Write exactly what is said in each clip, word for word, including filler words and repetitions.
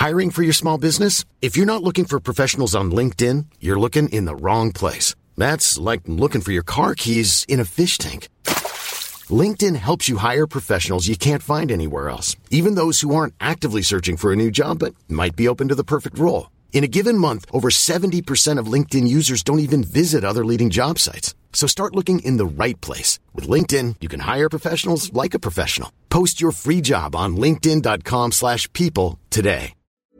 Hiring for your small business? If you're not looking for professionals on LinkedIn, you're looking in the wrong place. That's like looking for your car keys in a fish tank. LinkedIn helps you hire professionals you can't find anywhere else, even those who aren't actively searching for a new job but might be open to the perfect role. In a given month, over seventy percent of LinkedIn users don't even visit other leading job sites. So start looking in the right place. With LinkedIn, you can hire professionals like a professional. Post your free job on linkedin.com slash people today.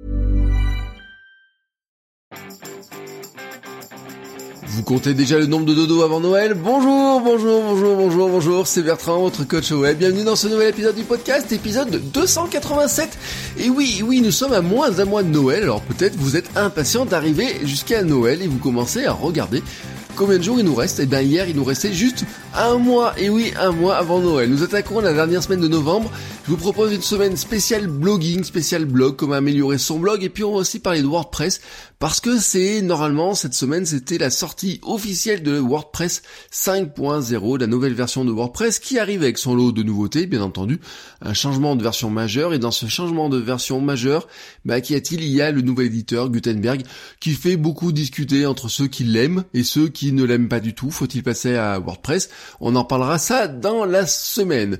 Vous comptez déjà le nombre de dodos avant Noël? Bonjour, bonjour, bonjour, bonjour, bonjour, c'est Bertrand, votre coach web. Bienvenue dans ce nouvel épisode du podcast, épisode deux cent quatre-vingt-sept. Et oui, oui, nous sommes à moins d'un mois de Noël, alors peut-être vous êtes impatient d'arriver jusqu'à Noël et vous commencez à regarder combien de jours il nous reste. Et bien hier, il nous restait juste un mois, et oui, un mois avant Noël. Nous attaquons la dernière semaine de novembre. Je vous propose une semaine spéciale blogging, spéciale blog, comment améliorer son blog, et puis on va aussi parler de WordPress, parce que c'est, normalement, cette semaine, c'était la sortie officielle de WordPress cinq point zéro, la nouvelle version de WordPress, qui arrive avec son lot de nouveautés, bien entendu, un changement de version majeure, et dans ce changement de version majeure, bah, qu'y a-t-il? Il y a le nouvel éditeur, Gutenberg, qui fait beaucoup discuter entre ceux qui l'aiment et ceux qui ne l'aiment pas du tout. Faut-il passer à WordPress? On en parlera ça dans la semaine.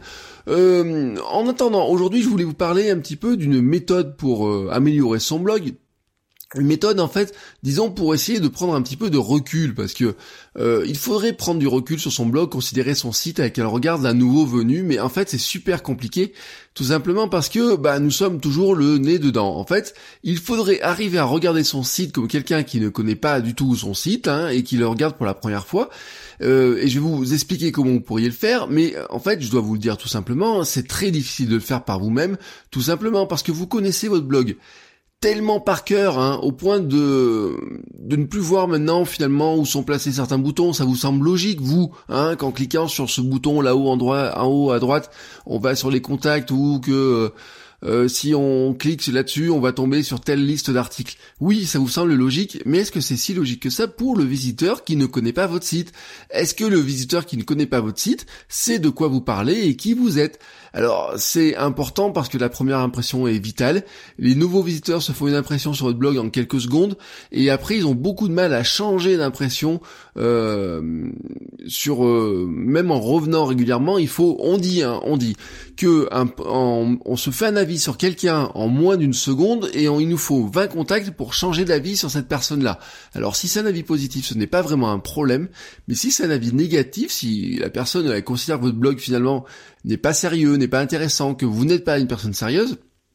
Euh, en attendant, aujourd'hui, je voulais vous parler un petit peu d'une méthode pour euh, améliorer son blog. Une méthode, en fait, disons, pour essayer de prendre un petit peu de recul, parce que euh, il faudrait prendre du recul sur son blog, considérer son site avec le regard d'un nouveau venu, mais en fait, c'est super compliqué, tout simplement parce que bah nous sommes toujours le nez dedans. En fait, il faudrait arriver à regarder son site comme quelqu'un qui ne connaît pas du tout son site, hein, et qui le regarde pour la première fois. Euh, et je vais vous expliquer comment vous pourriez le faire, mais en fait, je dois vous le dire tout simplement, c'est très difficile de le faire par vous-même, tout simplement parce que vous connaissez votre blog tellement par cœur, hein, au point de de ne plus voir maintenant finalement où sont placés certains boutons. Ça vous semble logique, vous, hein, qu'en cliquant sur ce bouton là-haut en droit, en haut à droite, on va sur les contacts, ou que euh, si on clique là-dessus, on va tomber sur telle liste d'articles. Oui, ça vous semble logique, mais est-ce que c'est si logique que ça pour le visiteur qui ne connaît pas votre site? Est-ce que le visiteur qui ne connaît pas votre site sait de quoi vous parlez et qui vous êtes? Alors, c'est important parce que la première impression est vitale. Les nouveaux visiteurs se font une impression sur votre blog en quelques secondes, et après, ils ont beaucoup de mal à changer d'impression, euh, sur, euh, même en revenant régulièrement. Il faut, on dit, hein, on dit que un, en, on se fait un avis sur quelqu'un en moins d'une seconde, et on, il nous faut vingt contacts pour changer d'avis sur cette personne-là. Alors, si c'est un avis positif, ce n'est pas vraiment un problème, mais si c'est un avis négatif, si la personne elle considère que votre blog finalement n'est pas sérieux, n'est pas intéressant, que vous n'êtes pas une personne sérieuse,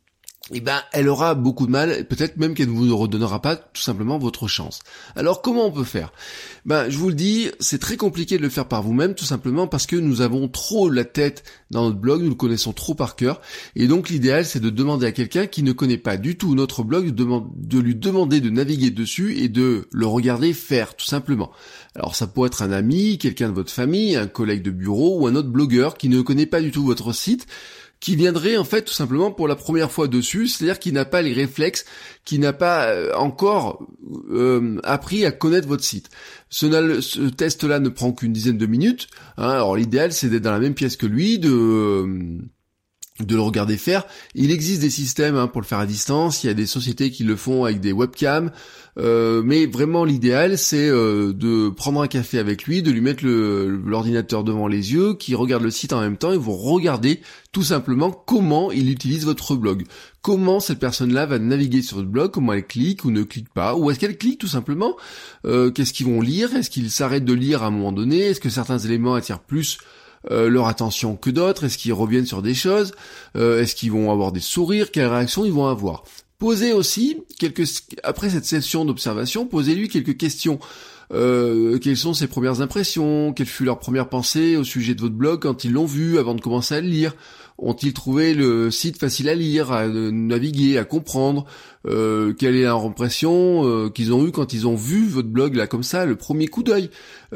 eh ben, elle aura beaucoup de mal, peut-être même qu'elle ne vous redonnera pas tout simplement votre chance. Alors, comment on peut faire? Ben, je vous le dis, c'est très compliqué de le faire par vous-même, tout simplement parce que nous avons trop la tête dans notre blog, nous le connaissons trop par cœur, et donc l'idéal, c'est de demander à quelqu'un qui ne connaît pas du tout notre blog, de, de lui demander de naviguer dessus et de le regarder faire, tout simplement. Alors, ça peut être un ami, quelqu'un de votre famille, un collègue de bureau, ou un autre blogueur qui ne connaît pas du tout votre site, qui viendrait en fait tout simplement pour la première fois dessus, c'est-à-dire qui n'a pas les réflexes, qui n'a pas euh, encore euh, appris à connaître votre site. Ce, ce test-là ne prend qu'une dizaine de minutes, hein. Alors l'idéal, c'est d'être dans la même pièce que lui, de... Euh, de le regarder faire. Il existe des systèmes, hein, pour le faire à distance, il y a des sociétés qui le font avec des webcams, euh, mais vraiment l'idéal, c'est euh, de prendre un café avec lui, de lui mettre le, l'ordinateur devant les yeux, qui regarde le site en même temps, et vous regardez tout simplement comment il utilise votre blog. Comment cette personne-là va naviguer sur votre blog, comment elle clique ou ne clique pas, ou est-ce qu'elle clique tout simplement, euh, qu'est-ce qu'ils vont lire, est-ce qu'ils s'arrêtent de lire à un moment donné, est-ce que certains éléments attirent plus Euh, leur attention que d'autres, est-ce qu'ils reviennent sur des choses, euh, est-ce qu'ils vont avoir des sourires, quelles réactions ils vont avoir. Posez aussi, quelques après cette session d'observation, posez-lui quelques questions. Euh, quelles sont ses premières impressions, quelle fut leur première pensée au sujet de votre blog quand ils l'ont vu, avant de commencer à le lire. Ont-ils trouvé le site facile à lire, à naviguer, à comprendre, euh, quelle est leur impression euh, qu'ils ont eue quand ils ont vu votre blog là comme ça, le premier coup d'œil.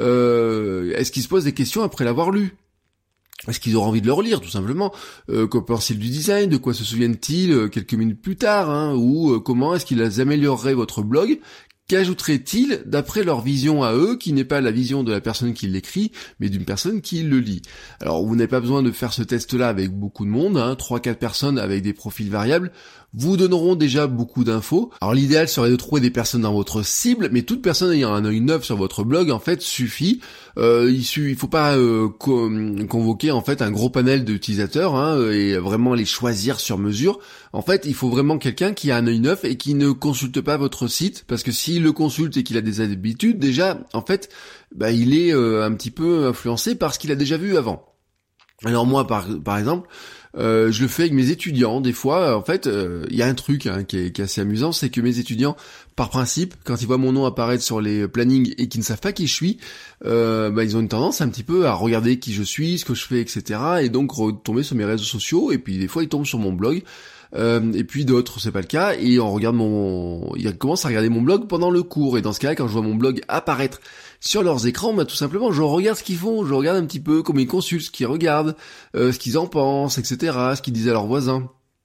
Euh, est-ce qu'ils se posent des questions après l'avoir lu? Est-ce qu'ils auront envie de le relire, tout simplement? euh, Qu'en pensent-ils du design? De quoi se souviennent-ils euh, quelques minutes plus tard, hein? Ou euh, comment est-ce qu'ils amélioreraient votre blog? Qu'ajouteraient-ils d'après leur vision à eux, qui n'est pas la vision de la personne qui l'écrit, mais d'une personne qui le lit? Alors, vous n'avez pas besoin de faire ce test-là avec beaucoup de monde, hein, trois quatre personnes avec des profils variables. vous donneront déjà beaucoup d'infos. Alors l'idéal serait de trouver des personnes dans votre cible, mais toute personne ayant un œil neuf sur votre blog, en fait, suffit. Euh, il, il faut pas euh, co- convoquer en fait un gros panel d'utilisateurs hein, et vraiment les choisir sur mesure. En fait, il faut vraiment quelqu'un qui a un œil neuf et qui ne consulte pas votre site, parce que s'il le consulte et qu'il a des habitudes, déjà, en fait, bah, il est euh, un petit peu influencé par ce qu'il a déjà vu avant. Alors moi, par, par exemple, euh, je le fais avec mes étudiants. Des fois, en fait, il euh, y a un truc hein, qui, est, qui est assez amusant, c'est que mes étudiants, par principe, quand ils voient mon nom apparaître sur les plannings et qu'ils ne savent pas qui je suis, euh, bah, ils ont une tendance un petit peu à regarder qui je suis, ce que je fais, et cetera. Et donc retomber sur mes réseaux sociaux. Et puis des fois, ils tombent sur mon blog. Euh, et puis d'autres, c'est pas le cas. Et on regarde mon, ils commencent à regarder mon blog pendant le cours. Et dans ce cas-là, quand je vois mon blog apparaître sur leurs écrans, bah tout simplement, je regarde ce qu'ils font, je regarde un petit peu comment ils consultent, ce qu'ils regardent, euh, ce qu'ils en pensent, et cetera, ce qu'ils disent à leurs voisins.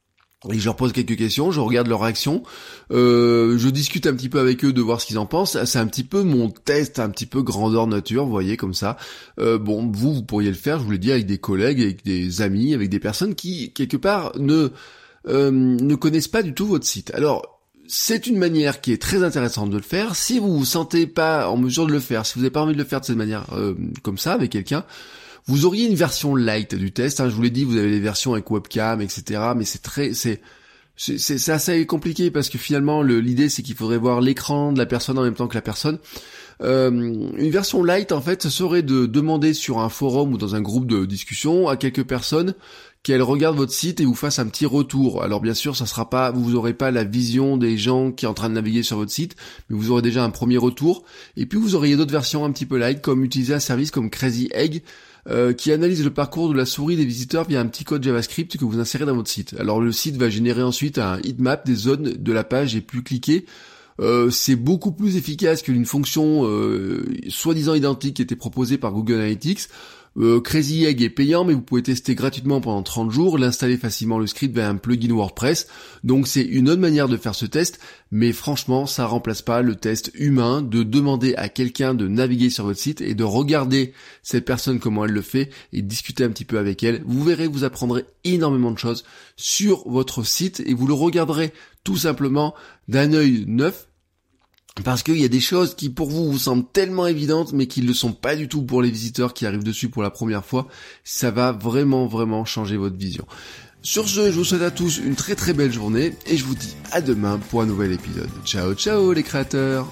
Et je leur pose quelques questions, je regarde leurs réactions, euh, je discute un petit peu avec eux de voir ce qu'ils en pensent. C'est un petit peu mon test, un petit peu grandeur nature, vous voyez, comme ça. Euh, bon, vous, vous pourriez le faire, je vous l'ai dit, avec des collègues, avec des amis, avec des personnes qui, quelque part, ne, euh, ne connaissent pas du tout votre site. Alors, c'est une manière qui est très intéressante de le faire. Si vous vous sentez pas en mesure de le faire, si vous n'avez pas envie de le faire de cette manière, euh, comme ça, avec quelqu'un, vous auriez une version light du test. Hein, je vous l'ai dit, vous avez les versions avec webcam, et cetera. Mais c'est très, c'est, c'est, c'est assez compliqué parce que finalement, le, l'idée c'est qu'il faudrait voir l'écran de la personne en même temps que la personne. Euh, une version light, en fait, serait de demander sur un forum ou dans un groupe de discussion à quelques personnes qu'elles regardent votre site et vous fassent un petit retour. Alors bien sûr, ça sera pas, vous aurez pas la vision des gens qui sont en train de naviguer sur votre site, mais vous aurez déjà un premier retour. Et puis vous auriez d'autres versions un petit peu light, comme utiliser un service comme Crazy Egg, euh, qui analyse le parcours de la souris des visiteurs via un petit code JavaScript que vous insérez dans votre site. Alors le site va générer ensuite un heatmap des zones de la page les plus cliquées. Euh, c'est beaucoup plus efficace que une fonction euh, soi-disant identique qui était proposée par Google Analytics. Euh, Crazy Egg est payant, mais vous pouvez tester gratuitement pendant trente jours, l'installer facilement le script via un plugin WordPress. Donc c'est une autre manière de faire ce test, mais franchement, ça remplace pas le test humain de demander à quelqu'un de naviguer sur votre site et de regarder cette personne comment elle le fait et discuter un petit peu avec elle. Vous verrez, vous apprendrez énormément de choses sur votre site et vous le regarderez tout simplement d'un œil neuf. Parce qu'il y a des choses qui pour vous vous semblent tellement évidentes mais qui ne le sont pas du tout pour les visiteurs qui arrivent dessus pour la première fois. Ça va vraiment vraiment changer votre vision. Sur ce, je vous souhaite à tous une très très belle journée et je vous dis à demain pour un nouvel épisode. Ciao ciao les créateurs.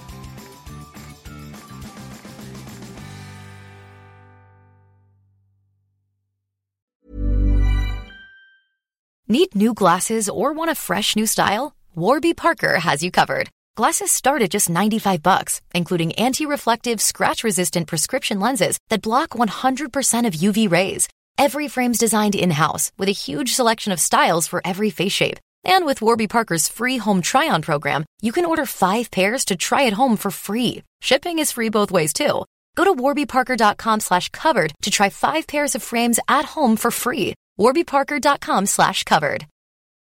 Need new glasses or want a fresh new style? Warby Parker has you covered. Glasses start at just ninety-five bucks, including anti-reflective, scratch-resistant prescription lenses that block one hundred percent of U V rays. Every frame's designed in-house with a huge selection of styles for every face shape. And with Warby Parker's free home try-on program, you can order five pairs to try at home for free. Shipping is free both ways, too. Go to warbyparker.com slash covered to try five pairs of frames at home for free. warbyparker.com slash covered.